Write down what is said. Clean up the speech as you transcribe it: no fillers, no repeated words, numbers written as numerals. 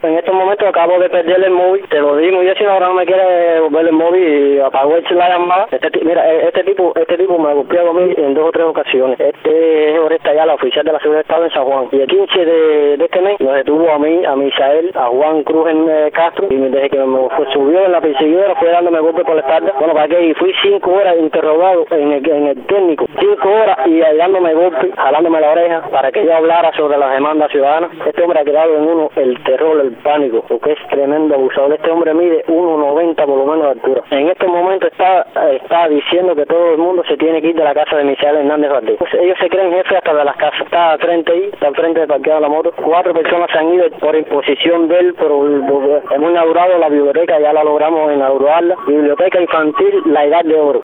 En estos momentos acabo de perder el móvil, te lo digo, y si ahora no me quiere volver el móvil y apagó la llamada. Este tipo me golpeó a mí en 2 o 3 ocasiones. Este es Oresta Ayala, oficial de la Seguridad del Estado en San Juan. Y el 15 de este mes nos detuvo a mí, a Misael, a Juan Cruz en Castro, y desde que me subió en la perseguidora fue dándome golpe por la espalda. Bueno, ¿para qué? Y fui 5 horas interrogado en el técnico, 5 horas y dándome golpe, jalándome la oreja para que yo hablara sobre las demandas ciudadanas. Este hombre ha creado en uno el terror, el pánico, porque es tremendo abusador. Este hombre mide 1,90 por lo menos de altura. En este momento está diciendo que todo el mundo se tiene que ir de la casa de Misael Hernández Valdés. Pues ellos se creen jefes hasta de las casas. Está al frente ahí, está al frente de parqueado la moto. 4 personas se han ido por imposición de él, pero hemos inaugurado la biblioteca, ya la logramos inaugurarla. Biblioteca infantil La Edad de Oro.